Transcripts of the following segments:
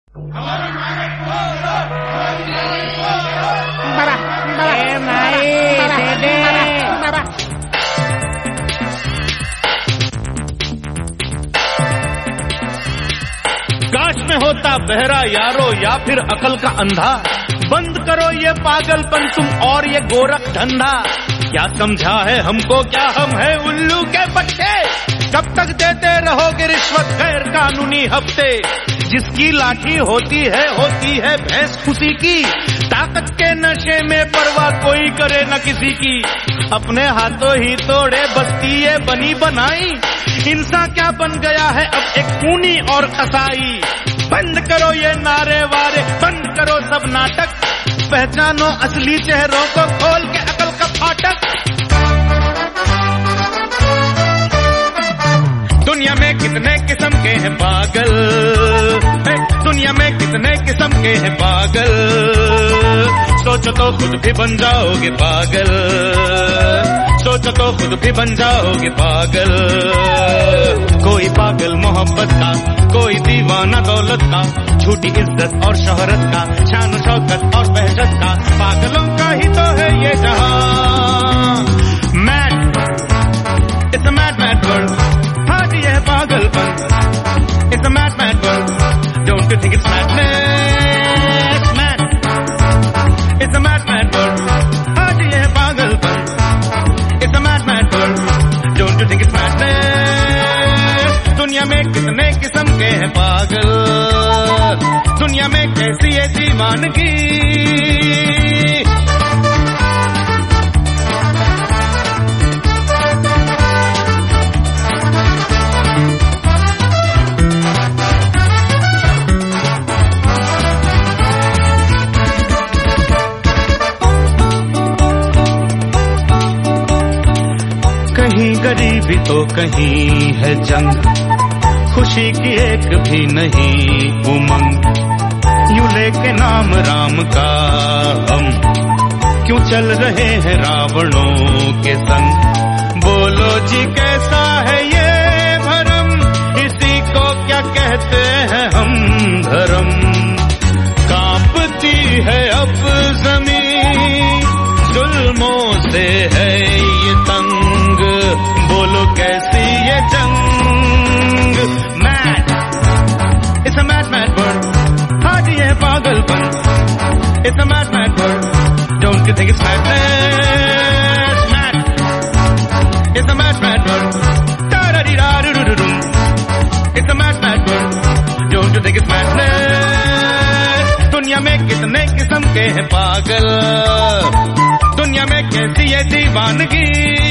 काश में होता बहरा यारो या फिर अकल का अंधा। बंद करो ये पागलपन तुम और ये गोरख धंधा। क्या समझा है हमको, क्या हम है उल्लू के बच्चे? कब तक देते रहोगे रिश्वत गैर कानूनी हफ्ते? जिसकी लाठी होती है भैंस खुशी की। ताकत के नशे में परवाह कोई करे न किसी की। अपने हाथों ही तोड़े बस्ती ये बनी बनाई। इंसान क्या बन गया है अब एक खूनी और कसाई। बंद करो ये नारे वारे, बंद करो सब नाटक। पहचानो असली चेहरों को, खोल के अकल का फाटक। दुनिया में कितने किस्म के हैं पागल, दुनिया में कितने किस्म के हैं पागल। सोचो तो खुद भी बन जाओगे पागल, सोचो तो खुद भी बन जाओगे पागल। कोई पागल मोहब्बत का, कोई दीवाना दौलत का। झूठी इज्जत और शोहरत का, शान शौकत और बहशत का। पागलों का ही तो है ये जहां। Mad, it's a mad mad world. हाँ जी ये पागलपन, it's a mad mad world. Don't you think it's madness? Mad, it's a mad mad world. हाँ जी ये पागलपन, it's a mad mad world. Don't you think it's madness? दुनिया में कितने किस्म के हैं पागल, दुनिया में कैसी है दीवानगी। कहीं गरीबी तो कहीं है जंग। खुशी की एक भी नहीं उमंग। यूं लेके नाम राम का हम क्यों चल रहे हैं रावणों के संग। बोलो जी कैसा है ये भरम, इसी को क्या कहते हैं हम धर्म। कांपती है अब जमीन, जुल्मों से है ये तंग। बोलो कैसी ये जंग। Mad, it's a mad mad world. हाँ जी ये पागलपन, it's a mad mad world. Don't you think it's madness? Mad, it's a mad mad world. टा-रा-डी-रा-रू-रू-रू-रू। It's a mad mad world. Don't you think it's madness? दुनिया में कितने किस्म के हैं पागल, दुनिया में कैसी है दीवानगी।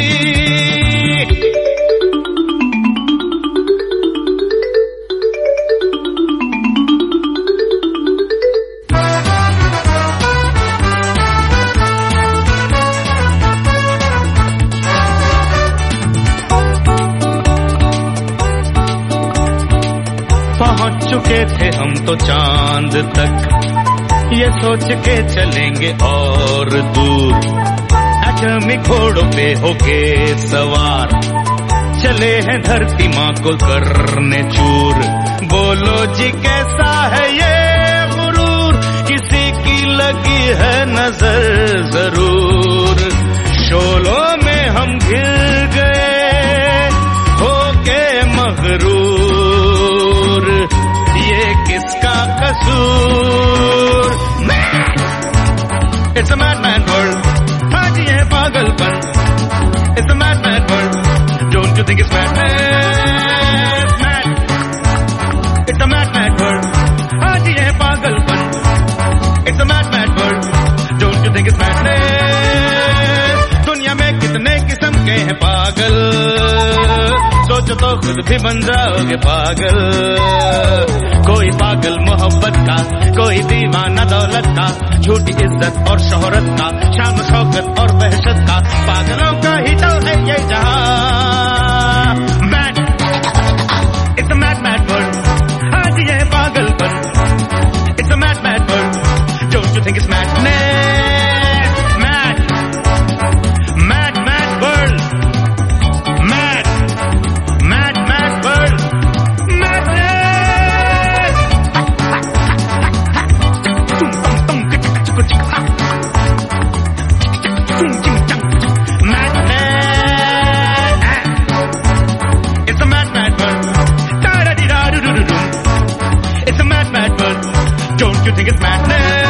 पहुंच चुके थे हम तो चांद तक, ये सोच के चलेंगे और दूर। एटमी घोड़ों पे होके सवार, चले हैं धरती माँ को करने चूर। बोलो जी कैसा है ये गुरूर, किसी की लगी है नजर जरूर। शोलों में हम घिर गए होके मगरूर। ये किसका कसूर? It's a mad mad world. हाँ जी ये पागलपन, it's a mad mad world. Don't you think it's madness? Mad, it's a mad mad world. हाँ जी ये पागलपन, it's a mad mad world. Don't you think it's madness? दुनिया में कितने किस्म के हैं पागल, सोचो तो खुद भी बन जाओगे पागल। कोई पागल मोहब्बत का, कोई दीवाना दौलत का। झूठी इज्जत और शोहरत का, शान शौकत और बहशत का। पागलों का ही तो है ये जहां। Mad, it's a mad mad world. हाँ जी ये पागलपन, it's a mad mad world. Don't you think it's madness? Mad, mad mad world. Mad, mad mad world. Madness. It's a mad, mad world. Da-da-dee-da-doo-doo-doo-doo. It's a mad, mad world. Don't you think it's madness?